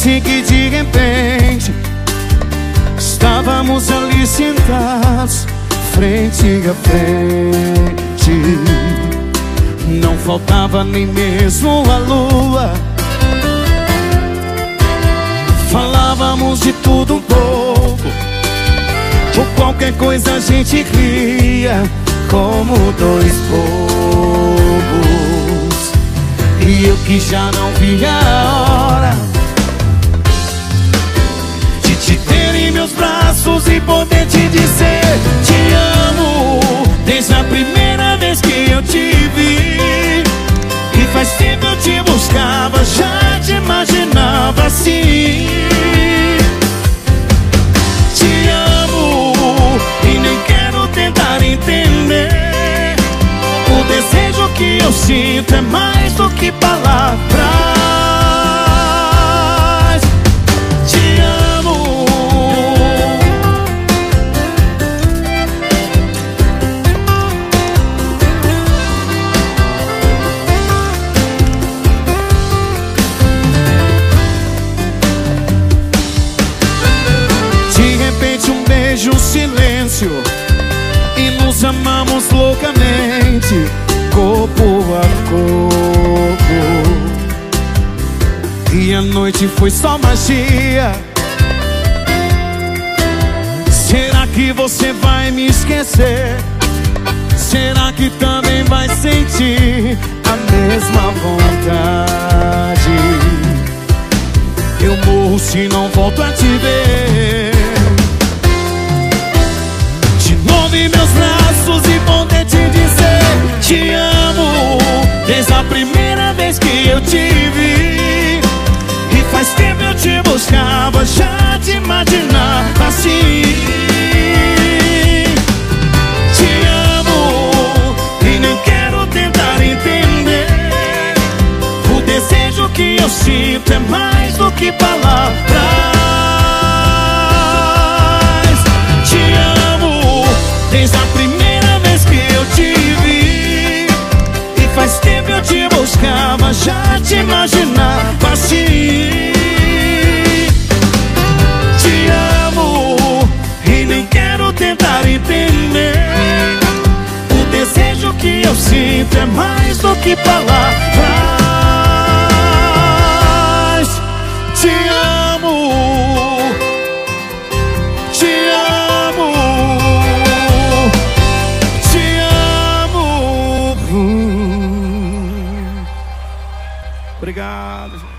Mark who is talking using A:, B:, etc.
A: Parece que de repente estávamos ali sentados, frente a frente. Não faltava nem mesmo a lua. Falávamos de tudo um pouco, por qualquer coisa a gente ria, como dois bobos. E eu que já não via a hora de te ter em meus braços e poder te dizer te amo, desde a primeira vez que eu te vi. E faz tempo eu te buscava, já te imaginava assim. Te amo e nem quero tentar entender. O desejo que eu sinto é mais do que palavras. Te amo. De repente um beijo, um silêncio, e nos amamos loucamente, corpo a corpo. E a noite foi só magia. Será que você vai me esquecer? Será que também vai sentir a mesma vontade? Eu morro se não volto a te ver de novo em meus braços e poder te dizer te amo, desde a primeira vez que eu te vi. E faz tempo eu te buscava, já te imaginava assim. Te amo e nem quero tentar entender. O desejo que eu sinto é mais do que palavras. Te amo desde a primeira vez que eu te vi. E faz tempo eu te buscava, já te imaginava assim. Te amo e nem quero tentar entender. O desejo que eu sinto é mais do que palavras. Te amo, te amo, te amo. Obrigado.